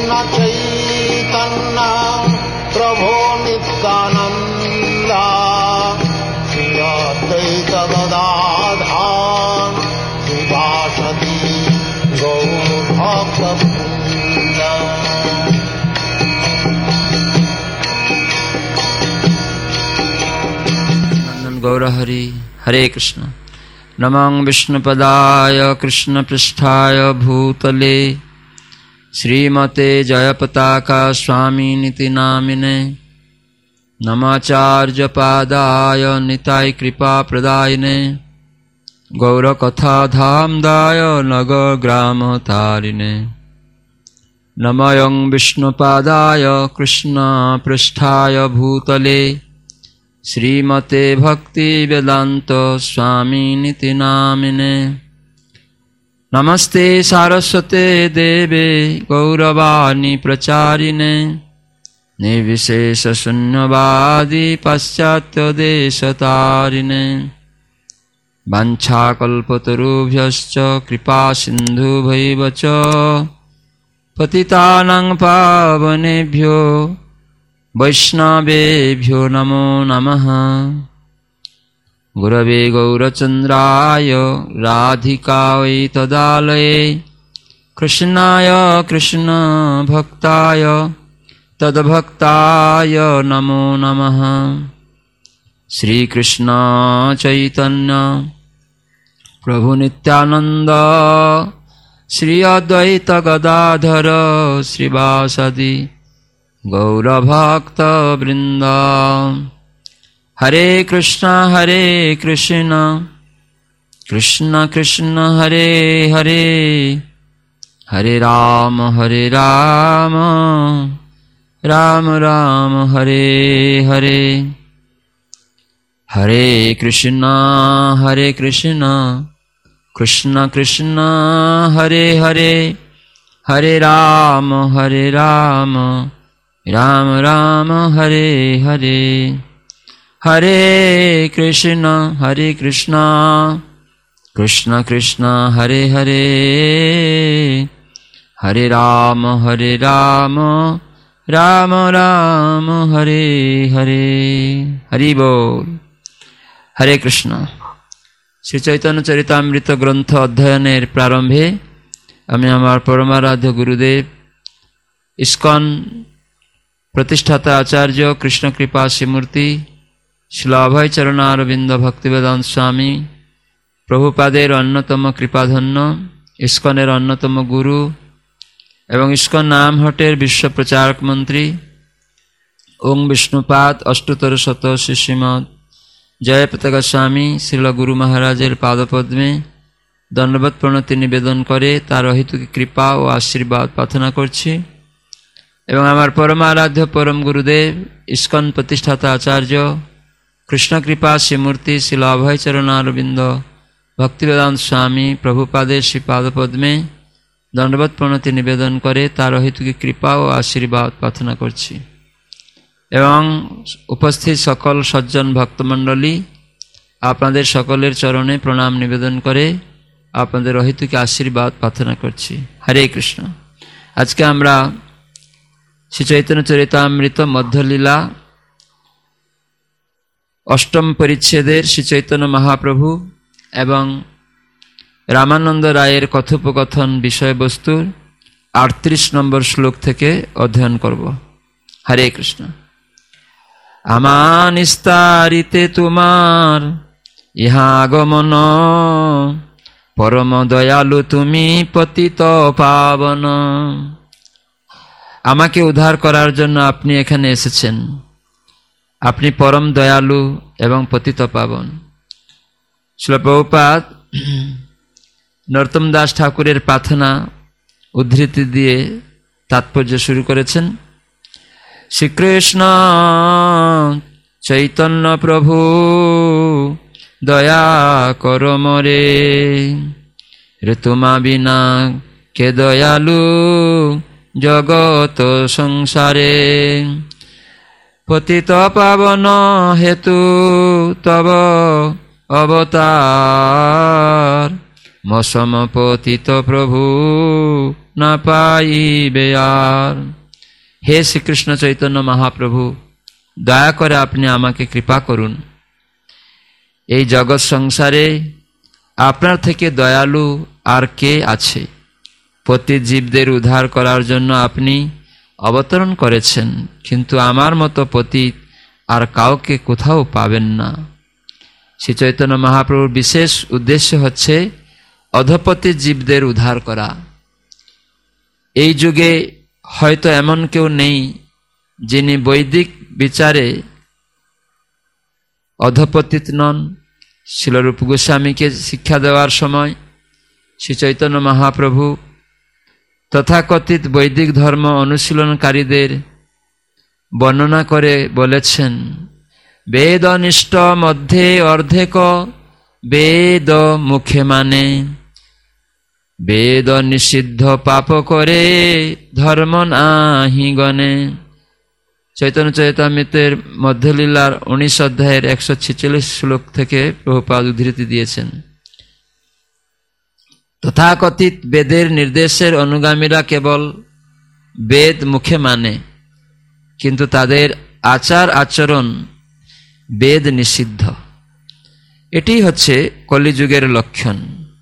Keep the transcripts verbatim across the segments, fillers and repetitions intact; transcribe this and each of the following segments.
चैतन्य प्रभो नित्यानन्द श्री अद्वैत गदाधर श्रीवासदि गौरभक्तवृन्द। गौरहरि हरे कृष्ण। नमः विष्णुपदाय कृष्णपृष्ठाय भूतले श्रीमते जयपताका स्वामिनिति नामिने। नमाचार्यपादाय निताय कृपाप्रदायिने गौरकथाधामदाय नगरग्रामतारिणे। नमयं विष्णुपादाय कृष्णपृष्ठाय भूतले श्रीमते भक्तिवेदान्त स्वामिनिति नामिने। नमस्ते सारस्वते देवे गौरवाणी प्रचारिणे निर्विशेषशून्यवादी पाश्चात्यदेशतारिणे। वाञ्छाकल्पतरुभ्यश्च कृपासिन्धुभ्यैव च पतितानां पावनेभ्यो वैष्णवेभ्यो नमो नमः। गुरवे गौरचन्द्राय राधिकायै तदालये कृष्णाय कृष्णभक्ताय तद्भक्ताय नमो नमः। श्रीकृष्ण चैतन्य प्रभु नित्यानन्द श्री अद्वैत गदाधर श्रीवासदि गौरभक्तवृन्द। हरे कृष्ण हरे कृष्ण कृष्ण कृष्ण हरे हरे हरे राम हरे राम राम राम हरे हरे। हरे कृष्ण हरे कृष्ण कृष्ण कृष्ण हरे हरे हरे राम हरे राम राम राम हरे हरे। हरे कृष्ण हरे कृष्ण कृष्ण कृष्ण हरे हरे हरे राम हरे राम राम राम हरे हरे। हरि बोल। हरे कृष्ण। श्री चैतन्य चरितामृत ग्रंथ अध्ययनेर प्रारम्भे आमि आमार परमाराध्य गुरुदेव इस्कन प्रतिष्ठाता आचार्य कृष्ण कृपा श्रीमूर्ति श्रील अभय चरणारविंद भक्तिवेदांत स्वामी प्रभुपादेर अन्यतम कृपाधन्य इस्कनेर अन्यतम गुरु एवं इस्कन नामहटेर विश्व प्रचारक मंत्री ओं विष्णुपाद अष्टोत्तर शत श्रीमद जयपताका स्वामी श्रील गुरु महाराजेर पादपद्मे दंडवत प्रणति निवेदन करे तार हेतु कृपा और आशीर्वाद प्रार्थना करछि। एवं आमार परमाराध्य परम गुरुदेव इस्कन प्रतिष्ठाता आचार्य कृष्ण कृपा श्रीमूर्ति श्रील अभय चरणारविंद भक्तिवेदांत स्वामी प्रभुपादेर श्री पादपद्मे दंडवत प्रणति निवेदन करे तार हेतु कृपा और आशीर्वाद प्रार्थना करछि। एवं उपस्थित सकल सज्जन भक्तमंडली आपनादेर सकलेर चरणे प्रणाम निवेदन करे आपनादेर हेतु आशीर्वाद प्रार्थना करछि। हरे कृष्ण। आज के आमरा श्री चैतन्य चरितामृत मध्यलीला अष्टम परिच्छेदेर श्री चैतन्य महाप्रभु एवं रामानंद रायेर कथोपकथन विषय वस्तुर अड़तीस नम्बर श्लोक थेके अध्ययन करब। हरे कृष्ण। आमान निस्तारिते तुमार इहा आगमन परम दयालु तुमी पतित पावन। आमाके उद्धार करार जन्य आपनि एखाने एसेछेन। आपनि परम दयालु एवं पतित पावन। श्रील प्रभुपाद नरोत्तम दास ठाकुरेर प्रार्थना उद्धृति दिए तात्पर्य शुरू करेছেন। श्रीकृष्ण चैतन्य प्रभु दया करो मोरे रे तुमा बिना के दयालु जगत संसारे पतित पावन हेतु तब अवतार मसम पतित प्रभु না পাইবে আর। হে শ্রীকৃষ্ণ চৈতন্য মহাপ্রভু, দয়া করে আপনি আমাকে কৃপা করুন। এই জগৎ সংসারে আপনার থেকে দয়ালু আর কে আছে? পতিত জীবদের উদ্ধার করার জন্য আপনি অবতরণ করেছেন, কিন্তু আমার মতো পতিত আর কাউকে কোথাও পাবেন না। শ্রী চৈতন্য মহাপ্রভুর বিশেষ উদ্দেশ্য হচ্ছে অধপতি জীবদের উদ্ধার করা। এই যুগে হয়তো এমন কেউ নেই যিনি বৈদিক বিচারে অধপতিত নন। শিলরূপ গোস্বামীকে শিক্ষা দেওয়ার সময় শ্রী চৈতন্য মহাপ্রভু তথাকথিত বৈদিক ধর্ম অনুশীলনকারীদের বর্ণনা করে বলেছেন, বেদনিষ্ঠ মধ্যে অর্ধেক বেদ মুখে মানে, বেদ নিষিদ্ধ পাপ করে ধর্ম নাহি গণে। চৈতন্য চরিতামৃতের মধ্যলীলার উনিশ অধ্যায়ের একশো ছেচল্লিশ শ্লোক থেকে প্রভুপাদ উদ্ধৃতি দিয়েছেন। তথাকথিত বেদের নির্দেশের অনুগামীরা কেবল বেদ মুখে মানে, কিন্তু তাদের আচার আচরণ বেদ নিষিদ্ধ। এটি হচ্ছে কলিযুগের লক্ষণ।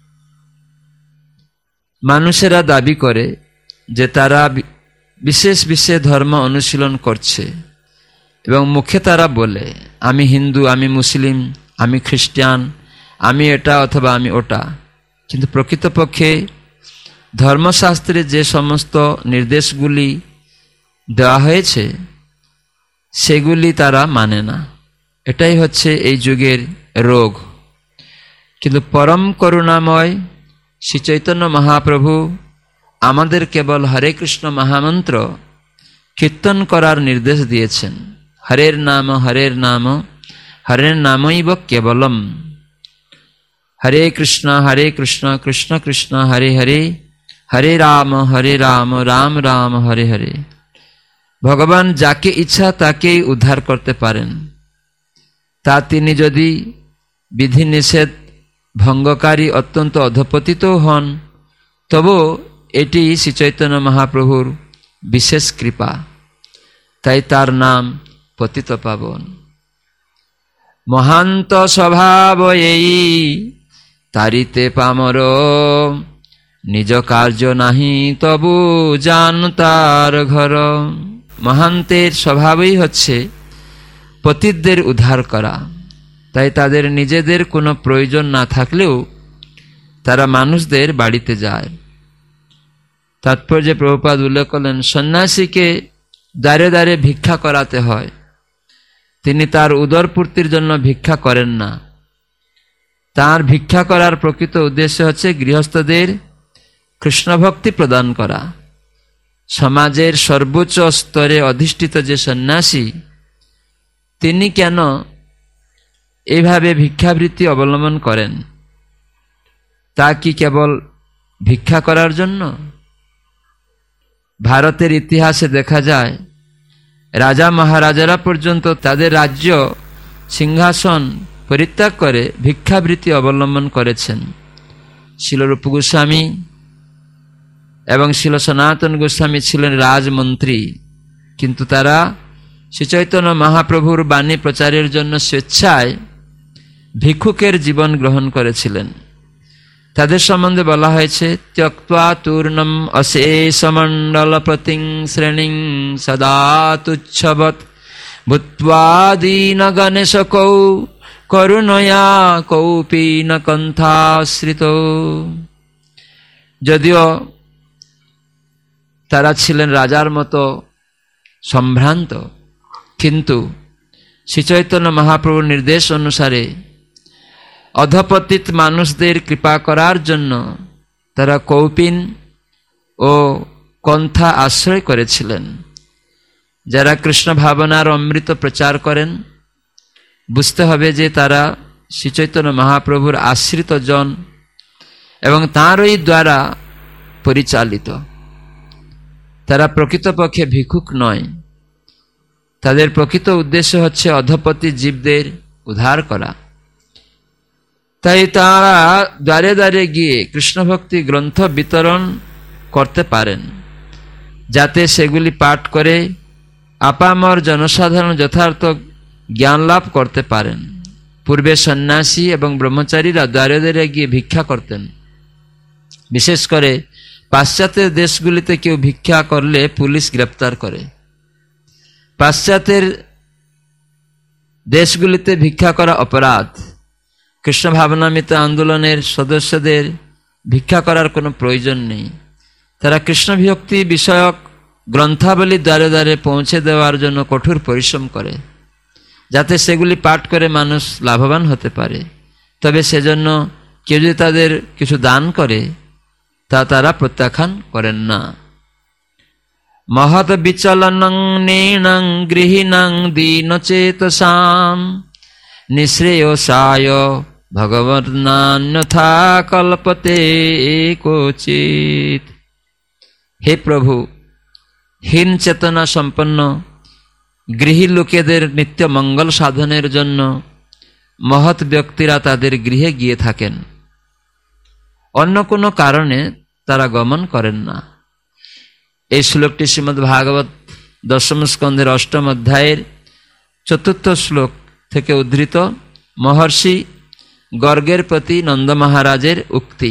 মানুষেরা দাবি করে যে তারা বিশেষ বিশেষ ধর্ম অনুশীলন করছে এবং মুখে তারা বলে আমি হিন্দু, আমি মুসলিম, আমি খ্রিস্টান, আমি এটা অথবা আমি ওটা, কিন্তু প্রকৃতপক্ষে ধর্মশাস্ত্রে যে সমস্ত নির্দেশগুলি দেওয়া হয়েছে সেগুলি তারা মানে না। এটাই হচ্ছে এই যুগের রোগ। কিন্তু পরম করুণাময় শ্রী চৈতন্য মহাপ্রভু আমাদের কেবল হরে কৃষ্ণ মহামন্ত্র কীর্তন করার নির্দেশ দিয়েছেন। হরের নাম হরের নাম হরের নামৈব কেবলম। হরে কৃষ্ণ হরে কৃষ্ণ কৃষ্ণ কৃষ্ণ হরে হরে, হরে রাম হরে রাম রাম রাম হরে হরে। ভগবান যাকে ইচ্ছা তাকেই উদ্ধার করতে পারেন। তা তিনি যদি বিধিনিষেধ ভঙ্গকারী অত্যন্ত অধপতিত হন, তবু এটি শ্রী চৈতন্য মহাপ্রভুর বিশেষ কৃপা, তাই তার নাম পতিত পাবন। মহান্ত স্বভাব এই তারিতে পামর, নিজ কার্য নাহি তবু জান তার ঘর। মহান্তের স্বভাবই হচ্ছে পতিতদের উদ্ধার করা, তাই তাদের নিজেদের কোনো প্রয়োজন না থাকলেও তারা মানুষদের বাড়িতে যায়। তাৎপর্যে প্রভুপাদ উল্লেখ করলেন, সন্ন্যাসীকে দ্বারে দ্বারে ভিক্ষা করাতে হয়, তিনি তার উদরপূর্তির জন্য ভিক্ষা করেন না। তার ভিক্ষা করার প্রকৃত উদ্দেশ্য হচ্ছে গৃহস্থদের কৃষ্ণভক্তি প্রদান করা। সমাজের সর্বোচ্চ স্তরে অধিষ্ঠিত যে সন্ন্যাসী, তিনি কেন এইভাবে ভিক্ষাবৃত্তি অবলম্বন করেন? তা কি কেবল ভিক্ষা করার জন্য? ভারতের ইতিহাসে দেখা যায় রাজা মহারাজারা পর্যন্ত তাদের রাজ্য সিংহাসন পরিত্যাগ করে ভিক্ষাবৃত্তি অবলম্বন করেছেন। শিলরূপ গোস্বামী এবং শিল সনাতন গোস্বামী ছিলেন রাজমন্ত্রী, কিন্তু তারা শ্রীচৈতন্য মহাপ্রভুর বাণী প্রচারের জন্য স্বেচ্ছায় ভিক্ষুকের জীবন গ্রহণ করেছিলেন। তাদের সম্বন্ধে বলা হয়েছে, ত্যক্ত্বা তূর্ণম অশেষমণ্ডল প্রতিং শ্রেণীং সদা তুচ্ছবৎ ভূত্বা দীন গণেশ কৌ করুণয়া কৌপীন কণ্ঠাশ্রিত। যদিও তারা ছিলেন রাজার মতো সম্ভ্রান্ত, কিন্তু শ্রীচৈতন্য মহাপ্রভুর নির্দেশ অনুসারে অধপতিত মানুষদের কৃপা করার জন্য তারা কৌপিন ও কণ্ঠা আশ্রয় করেছিলেন। যারা কৃষ্ণ ভাবনার অমৃত প্রচার করেন, বুঝতে হবে যে তারা শ্রীচৈতন্য মহাপ্রভুর আশ্রিত জন এবং তাঁরই দ্বারা পরিচালিত। তারা প্রকৃতপক্ষে ভিক্ষুক নয়। তাদের প্রকৃত উদ্দেশ্য হচ্ছে অধপতি জীবদের উদ্ধার করা। তাই তারা দ্বারে দ্বারে গিয়ে কৃষ্ণভক্তি গ্রন্থ বিতরণ করতে পারেন, যাতে সেগুলি পাঠ করে আপামর জনসাধারণ যথার্থ জ্ঞান লাভ করতে পারেন। পূর্বে সন্ন্যাসী এবং ব্রহ্মচারীরা দ্বারে দ্বারে গিয়ে ভিক্ষা করতেন। বিশেষ করে পাশ্চাত্যের দেশগুলিতে কেউ ভিক্ষা করলে পুলিশ গ্রেপ্তার করে। পাশ্চাত্যের দেশগুলিতে ভিক্ষা করা অপরাধ। কৃষ্ণ ভাবনামৃত আন্দোলনের সদস্যদের ভিক্ষা করার কোনো প্রয়োজন নেই। তারা কৃষ্ণ বিভক্তি বিষয়ক গ্রন্থাবলী দ্বারে দ্বারে পৌঁছে দেওয়ার জন্য কঠোর পরিশ্রম করে, যাতে সেগুলি পাঠ করে মানুষ লাভবান হতে পারে। তবে সেজন্য কেউ যদি তাদের কিছু দান করে তা তারা প্রত্যাখ্যান করেন না। মহৎ বিচলনং নৃণং গৃহীণং দীনচেতসাম নিঃশ্রেয়সায় ভগবন্নান্যথা কল্পতে কোচিৎ। হে প্রভু, হীন চেতনা সম্পন্ন গৃহী লোকেদের নিত্য মঙ্গল সাধনের জন্য মহৎ ব্যক্তিরা তাদের গৃহে গিয়ে থাকেন, অন্য কোনো কারণে তারা গমন করেন না। এই শ্লোকটি শ্রীমদ্ ভাগবত দশম স্কন্ধের অষ্টম অধ্যায়ের চতুর্থ শ্লোক থেকে উদ্ধৃত। মহর্ষি গর্গের প্রতি নন্দ মহারাজের উক্তি।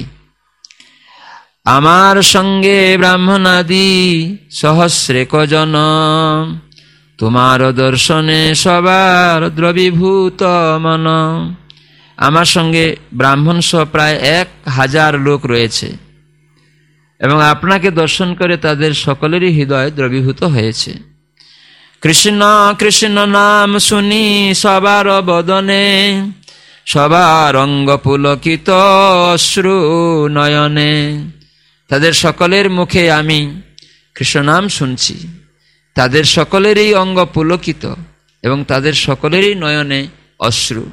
আমার সঙ্গে ব্রাহ্মণাদি সহস্রেক জন, তোমার দর্শনে সবার দ্রবীভূত মন। আমার সঙ্গে ব্রাহ্মণ সহ প্রায় এক হাজার লোক রয়েছে এবং আপনাকে দর্শন করে তাদের সকলেরই হৃদয় দ্রবীভূত হয়েছে। কৃষ্ণ কৃষ্ণ নাম শুনি সবার বদনে, সবার অঙ্গ পুলকিত অশ্রু নয়নে। তাদের সকলের মুখে আমি কৃষ্ণ নাম শুনছি, তাদের সকলেরই অঙ্গ পুলকিত এবং তাদের সকলেরই নয়নে অশ্রু।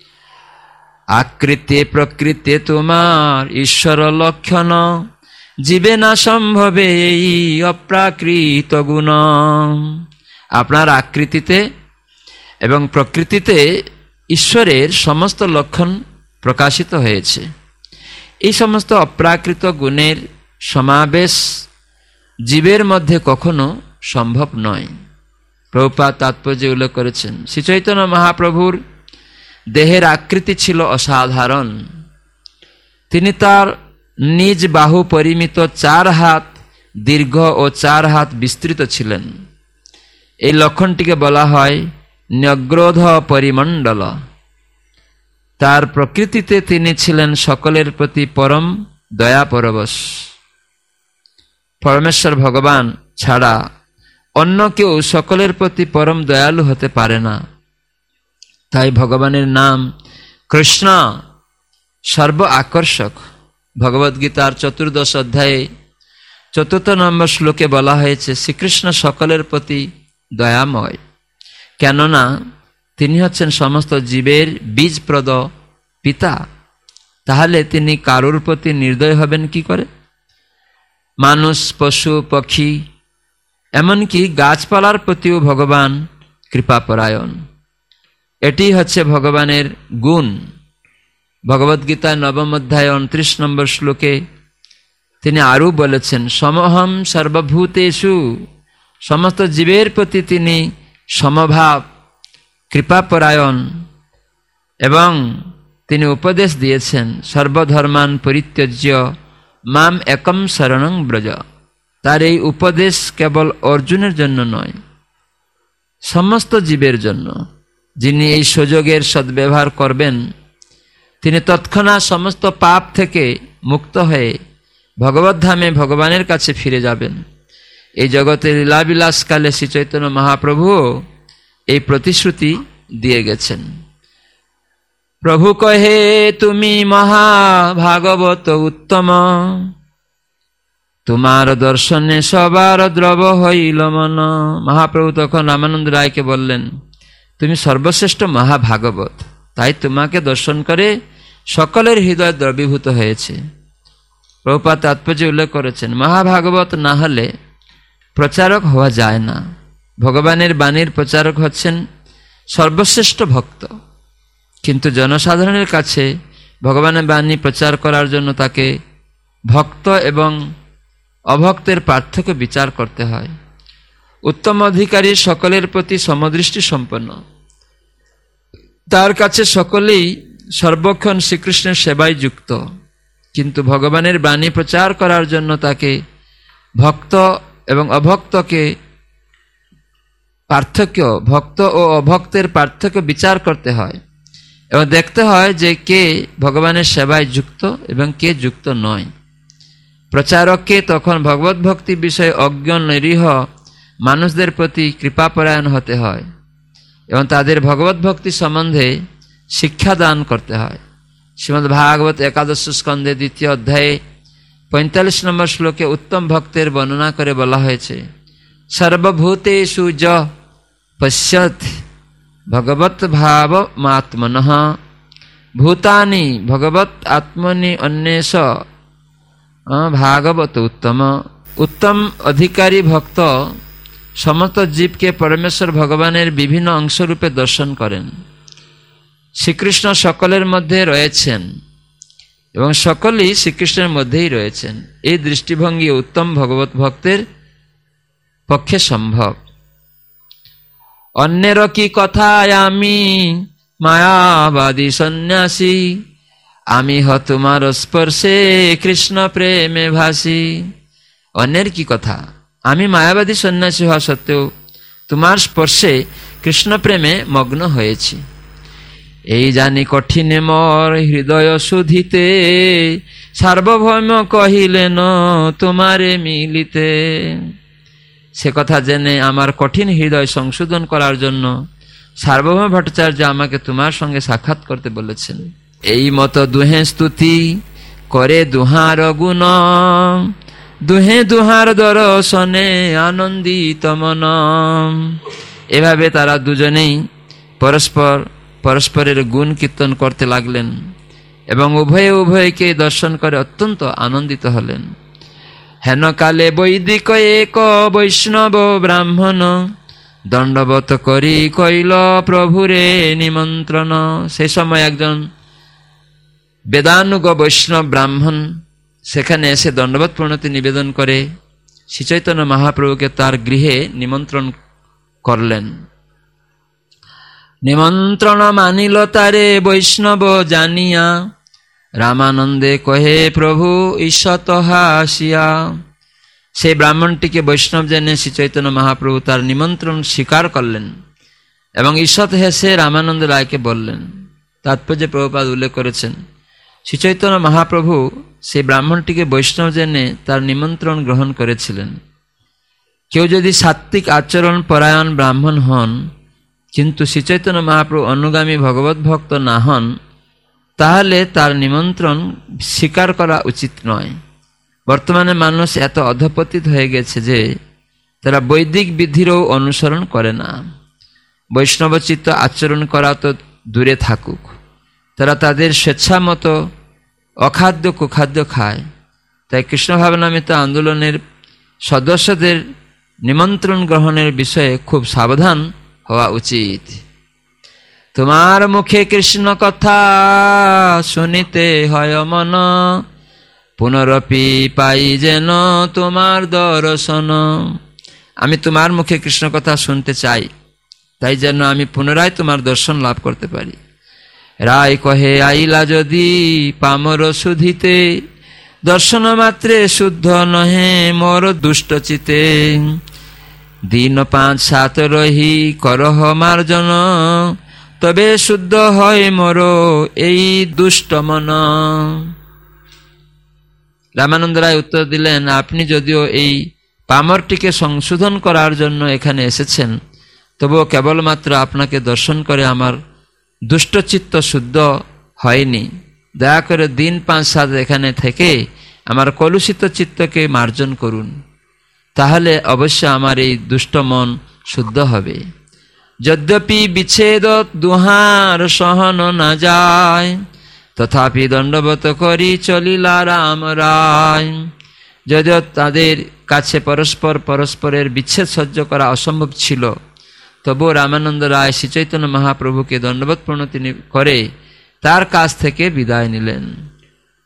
আকৃতি প্রকৃতি তোমার ঈশ্বর লক্ষণ, জীবে না সম্ভবে এই অপ্রাকৃত গুণ। আপনার আকৃতিতে এবং প্রকৃতিতে ঈশ্বরের সমস্ত লক্ষণ প্রকাশিত হয়েছে। এই সমস্ত অপ্রাকৃত গুণের সমাবেশ জীবের মধ্যে কখনো সম্ভব নয়। প্রভুপাদ তাৎপর্য উল্লেখ করেছেন, শ্রী চৈতন্য মহাপ্রভুর দেহের আকৃতি ছিল অসাধারণ। তিনি তার নিজ বাহু পরিমিত চার হাত দীর্ঘ ও চার হাত বিস্তৃত ছিলেন। এই লক্ষণটিকে বলা হয় ন্যগ্রোধ পরিমণ্ডল। তার প্রকৃতিতে তিনি ছিলেন সকলের প্রতি পরম দয়া পরবশ। পরমেশ্বর ভগবান ছাড়া অন্য কেউ সকলের প্রতি পরম দয়ালু হতে পারে না। তাই ভগবানের নাম কৃষ্ণ সর্ব আকর্ষক। ভগবদ্গীতার চতুর্দশ অধ্যায়ে চতুর্থ নম্বর শ্লোকে বলা হয়েছে শ্রীকৃষ্ণ সকলের প্রতি দয়াময়, কেননা তিনি হচ্ছেন সমস্ত জীবের বীজপ্রদ পিতা। তাহলে তিনি কারুর প্রতি নির্দয় হবেন কি করে? মানুষ, পশু, পক্ষী, এমনকি গাছপালার প্রতিও ভগবান কৃপাপরায়ণ। এটি হচ্ছে ভগবানের গুণ। ভগবদ্গীতার নবম অধ্যায় উনত্রিশ নম্বর শ্লোকে তিনি আরও বলেছেন, সমহম সর্বভূতেষু, সমস্ত জীবের প্রতি তিনি সমভাব, কৃপাপরায়ণ। এবং তিনি উপদেশ দিয়েছেন, সর্বধর্মান পরিত্যজ্য মাম একম শরণং ব্রজ। তার এই উপদেশ কেবল অর্জুনের জন্য নয়, সমস্ত জীবের জন্য। যিনি এই সুযোগের সদ্ব্যবহার করবেন তিনি তৎক্ষণাৎ সমস্ত পাপ থেকে মুক্ত হয়ে ভগবদ্ধামে ভগবানের কাছে ফিরে যাবেন। এই জগতের লীলাবিলাসকালে শ্রী চৈতন্য মহাপ্রভু এই প্রতিশ্রুতি দিয়ে গেছেন। প্রভু কহে তুমি মহাভাগবত উত্তম, তোমার দর্শনে সবার দ্রব হইল মন। মহাপ্রভু তখন রামানন্দ রায়কে বললেন, তুমি সর্বশ্রেষ্ঠ মহাভাগবত, তাই তোমাকে দর্শন করে সকলের হৃদয় দ্রবীভূত হয়েছে। প্রভুপাদ তাৎপর্য উল্লেখ করেছেন, মহাভাগবত না হলে প্রচারক হওয়া যায় না। ভগবানের বাণীর প্রচারক হচ্ছেন সর্বশ্রেষ্ঠ ভক্ত, কিন্তু জনসাধারণের কাছে ভগবানের বাণী প্রচার করার জন্য তাকে ভক্ত এবং অভক্তের পার্থক্য বিচার করতে হয়। উত্তম অধিকারী সকলের প্রতি সমদৃষ্টি সম্পন্ন, তার কাছে সকলেই সর্বক্ষণ শ্রীকৃষ্ণের সেবায় যুক্ত, কিন্তু ভগবানের বাণী প্রচার করার জন্য তাকে ভক্ত এবং অভক্তকে পার্থক্য ভক্ত ও অভক্তের পার্থক্য বিচার করতে হয় এবং দেখতে হয় যে কে ভগবানের সেবায় যুক্ত এবং কে যুক্ত নয়। প্রচারককে তখন ভগবত ভক্তি বিষয়ে অজ্ঞ নিরীহ মানুষদের প্রতি কৃপাপরায়ণ হতে হয় এবং তাদের ভগবত ভক্তি সম্বন্ধে শিক্ষা দান করতে হয়। শ্রীমদ্ ভাগবত একাদশ স্কন্ধে দ্বিতীয় অধ্যায়ে পঁয়তাল্লিশ নম্বর শ্লোকে উত্তম ভক্তের বর্ণনা করে বলা হয়েছে, সর্বভূতেষু য পশ্যত ভগবত ভাব মাত্মনঃ ভূতানি ভগবত আত্মনি অন্যেষ ভাগবত উত্তম। উত্তম অধিকারী ভক্ত সমস্ত জীবকে পরমেশ্বর ভগবানের বিভিন্ন অংশরূপে দর্শন করেন। শ্রীকৃষ্ণ সকলের মধ্যে রয়েছেন এবং সকলেই শ্রীকৃষ্ণের মধ্যেই রয়েছেন। এই দৃষ্টিভঙ্গি উত্তম ভগবত ভক্তের পক্ষে সম্ভব। অন্যের কি কথায় আমি মায়াবাদী সন্ন্যাসী, আমি হ তোমার স্পর্শে কৃষ্ণ প্রেমে ভাসি। অন্যের কি কথা, আমি মায়াবাদী সন্ন্যাসী হওয়া সত্ত্বেও তোমার স্পর্শে কৃষ্ণ প্রেমে মগ্ন হয়েছি। এই জানি কঠিনে মর হৃদয় শুধিতে, সার্বভৌম কহিলেন তোমারে মিলিতে। সে কথা জেনে আমার কঠিন হৃদয় সংশোধন করার জন্য সার্বভৌম ভট্টাচার্য আমাকে তোমার সঙ্গে সাক্ষাৎ করতে বলেছেন। এই মতো দুহে স্তুতি করে দুহার গুণ, দুহে দুহার দর্শনে আনন্দিত মন। এভাবে তারা দুজনেই পরস্পর পরস্পরের গুণ কীর্তন করতে লাগলেন এবং উভয়ে উভয়কে দর্শন করে অত্যন্ত আনন্দিত হলেন। হেন কালে বৈদিক এক বৈষ্ণব ব্রাহ্মণ দণ্ডবত করি কইল প্রভুরে নিমন্ত্রণ। সে সময় একজন বেদানুগ বৈষ্ণব ব্রাহ্মণ সেখানে এসে দণ্ডবত প্রণতি নিবেদন করে শ্রীচৈতন্য মহাপ্রভুকে তার গৃহে নিমন্ত্রণ করলেন। নিমন্ত্রণ মানিল তারে বৈষ্ণব জানিয়া, রামানন্দে কহে প্রভু ঈশত হাসিয়া। সেই ব্রাহ্মণটিকে বৈষ্ণব জেনে শ্রী চৈতন্য মহাপ্রভু তার নিমন্ত্রণ স্বীকার করলেন এবং ঈষৎ হেসে রামানন্দ রায়কে বললেন। তাৎপর্যে প্রভুপাদ উল্লেখ করেছেন, শ্রী চৈতন্য মহাপ্রভু সেই ব্রাহ্মণটিকে বৈষ্ণব জেনে তার নিমন্ত্রণ গ্রহণ করেছিলেন। কেউ যদি সাত্ত্বিক আচরণ পরায়ণ ব্রাহ্মণ হন কিন্তু শ্রী চৈতন্য মহাপ্রভু অনুগামী ভগবত ভক্ত না হন, তাহলে তার নিমন্ত্রণ স্বীকার করা উচিত নয়। বর্তমানে মানুষ এত অধপতিত হয়ে গেছে যে তারা বৈদিক বিধিরও অনুসরণ করে না। বৈষ্ণবচিত্ত আচরণ করা তো দূরে থাকুক, তারা তাদের স্বেচ্ছা মতো অখাদ্য কুখাদ্য খায়। তাই কৃষ্ণ ভাবনামৃত আন্দোলনের সদস্যদের নিমন্ত্রণ গ্রহণের বিষয়ে খুব সাবধান হওয়া উচিত। তোমার মুখে কৃষ্ণ কথা শুনিতে হয় মন, পুনরপি পাই যেন তোমার দর্শন। আমি তোমার মুখে কৃষ্ণ কথা শুনতে চাই, তাই যেন আমি পুনরায় তোমার দর্শন লাভ করতে পারি। রায় কহে আইলা যদি পামর শুধিতে, দর্শন মাত্রে শুদ্ধ নহে মোর দুষ্ট চিতে। দিন পাঁচ সাত রহি করহ মার্জন, তবে শুদ্ধ হয় মোর এই দুষ্ট মন। রামানন্দ রায় উত্তর দিলেন, আপনি যদিও এই পামরটিকে সংশোধন করার জন্য এখানে এসেছেন, তবুও কেবলমাত্র আপনাকে দর্শন করে আমার দুষ্টচিত্ত শুদ্ধ হয়নি। দয়া করে দিন পাঁচ সাত এখানে থেকে আমার কলুষিত চিত্তকে মার্জন করুন, তাহলে অবশ্য আমার এই দুষ্ট মন শুদ্ধ হবে। যদ্যপি বিচ্ছেদ দুহার সহন না যায়, তথাপি দণ্ডবত করি চলিলা রাম রায়। যদিও তাদের কাছে পরস্পর পরস্পরের বিচ্ছেদ সহ্য করা অসম্ভব ছিল, তবু রামানন্দ রায় শ্রীচৈতন্য মহাপ্রভুকে দণ্ডবত প্রণতি করে তার কাছ থেকে বিদায় নিলেন।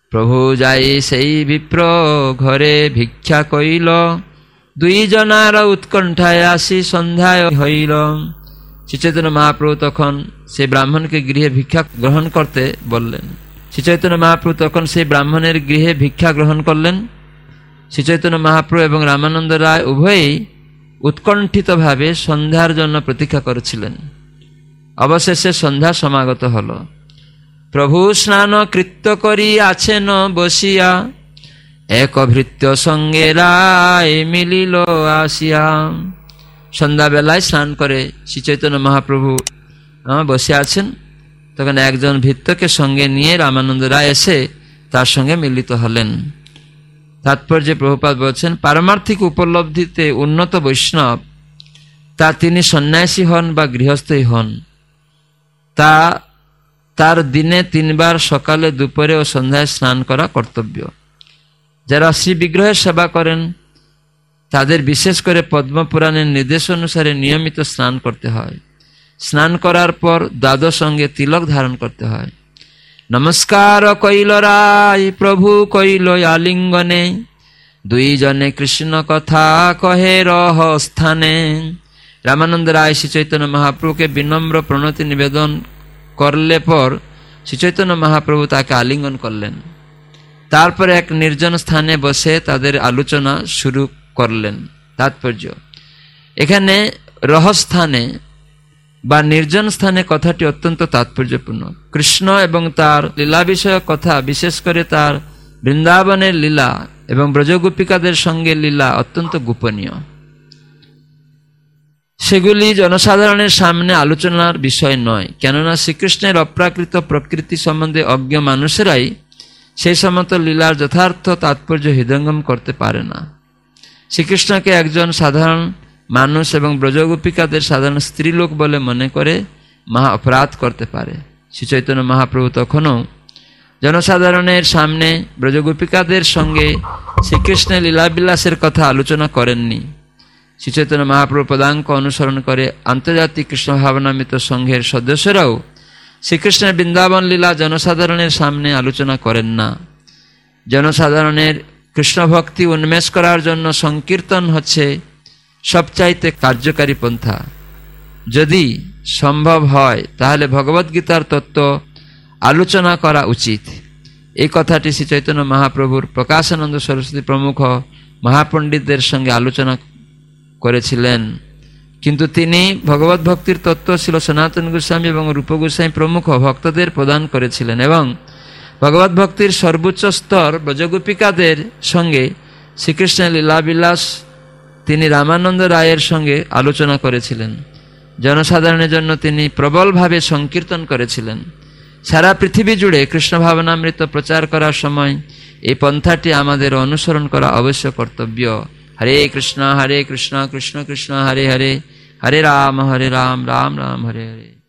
প্রভু যাই সেই বিপ্র ঘরে ভিক্ষা কইল, দুই জনার উৎকণ্ঠায় আসি সন্ধ্যায় হইল। শ্রী চৈতন্য মহাপ্রভু তখন সেই ব্রাহ্মণকে গৃহে ভিক্ষা গ্রহণ করতে বললেন। শ্রী চৈতন্য মহাপ্রভু তখন সেই ব্রাহ্মণের গৃহে ভিক্ষা গ্রহণ করলেন। শ্রী চৈতন্য মহাপ্রভু এবং রামানন্দ রায় উভয়ই উৎকণ্ঠিতভাবে সন্ধ্যার জন্য প্রতীক্ষা করেছিলেন। অবশেষে সন্ধ্যা সমাগত হল। প্রভু স্নান কৃত্য করি আছেন বসিয়া, এক ভৃত্য সঙ্গে রায় মিলিল আসিয়া। সন্ধ্যাবেলায় স্নান করে শ্রী চৈতন্য মহাপ্রভু বসে আছেন, তখন একজন ভৃত্যকে সঙ্গে নিয়ে রামানন্দ রায় এসে তার সঙ্গে মিলিত হলেন। তাৎপর্যে প্রভুপাদ বলছেন, পারমার্থিক উপলব্ধিতে উন্নত বৈষ্ণব, তা তিনি সন্ন্যাসী হন বা গৃহস্থই হন, তা তার দিনে তিনবার সকালে, দুপুরে ও সন্ধ্যায় স্নান করা কর্তব্য। যারা শ্রী বিগ্রহের সেবা করেন তাদের বিশেষ করে পদ্মপুরাণের নির্দেশ অনুসারে নিয়মিত স্নান করতে হয়। স্নান করার পর দ্বাদশ অঙ্গে তিলক ধারণ করতে হয়। নমস্কার কইল রায় প্রভু কইল আলিঙ্গনে, দুইজনে কৃষ্ণ কথা কহে রহ স্থানে। রামানন্দ রায় শ্রী চৈতন্য মহাপ্রভুকে বিনম্র প্রণতি নিবেদন করলে পর শ্রী চৈতন্য মহাপ্রভু তাকে আলিঙ্গন করলেন। তারপরে এক নির্জন স্থানে বসে তাদের আলোচনা শুরু করলেন। তাৎপর্য, এখানে রহস্থানে বা নির্জন স্থানে কথাটি অত্যন্ত তাৎপর্যপূর্ণ। কৃষ্ণ এবং তার লীলা বিষয়ক কথা, বিশেষ করে তার বৃন্দাবনের লীলা এবং ব্রজগোপিকাদের সঙ্গে লীলা অত্যন্ত গোপনীয়। সেগুলি জনসাধারণের সামনে আলোচনার বিষয় নয়, কেননা শ্রীকৃষ্ণের অপ্রাকৃত প্রকৃতি সম্বন্ধে অজ্ঞ মানুষেরাই সেই সমস্ত লীলার যথার্থ তাৎপর্য হৃদয়ঙ্গম করতে পারে না। শ্রীকৃষ্ণকে একজন সাধারণ মানুষ এবং ব্রজগোপিকাদের সাধারণ স্ত্রীলোক বলে মনে করে মহা অপরাধ করতে পারে। শ্রী চৈতন্য মহাপ্রভু তখনও জনসাধারণের সামনে ব্রজগোপিকাদের সঙ্গে শ্রীকৃষ্ণের লীলাবিলাসের কথা আলোচনা করেননি। শ্রী চৈতন্য মহাপ্রভু পদাঙ্ক অনুসরণ করে আন্তর্জাতিক কৃষ্ণ ভাবনামৃত সংঘের সদস্যরাও শ্রীকৃষ্ণের বৃন্দাবন লীলা জনসাধারণের সামনে আলোচনা করেন না। জনসাধারণের কৃষ্ণ ভক্তি উন্মেষ করার জন্য সংকীর্তন হচ্ছে সবচাইতে কার্যকারী পন্থা। যদি সম্ভব হয় তাহলে ভগবদ্গীতার তত্ত্ব আলোচনা করা উচিত। এই কথাটি শ্রী চৈতন্য মহাপ্রভুর প্রকাশানন্দ সরস্বতী প্রমুখ মহাপণ্ডিতদের সঙ্গে আলোচনা করেছিলেন, কিন্তু তিনি ভগবত ভক্তির তত্ত্ব ছিল সনাতন গোস্বামী এবং রূপ গোস্বামী প্রমুখ ভক্তদের প্রদান করেছিলেন এবং ভগবত ভক্তির সর্বোচ্চ স্তর ব্রজগোপিকাদের সঙ্গে শ্রীকৃষ্ণের লীলাবিলাস তিনি রামানন্দ রায়ের সঙ্গে আলোচনা করেছিলেন। জনসাধারণের জন্য তিনি প্রবলভাবে সংকীর্তন করেছিলেন। সারা পৃথিবী জুড়ে কৃষ্ণ ভাবনামৃত প্রচার করার সময় এই পন্থাটি আমাদের অনুসরণ করা অবশ্য কর্তব্য। হরে কৃষ্ণ হরে কৃষ্ণ কৃষ্ণ কৃষ্ণ হরে হরে, হরে রাম হরে রাম রাম রাম হরে হরে।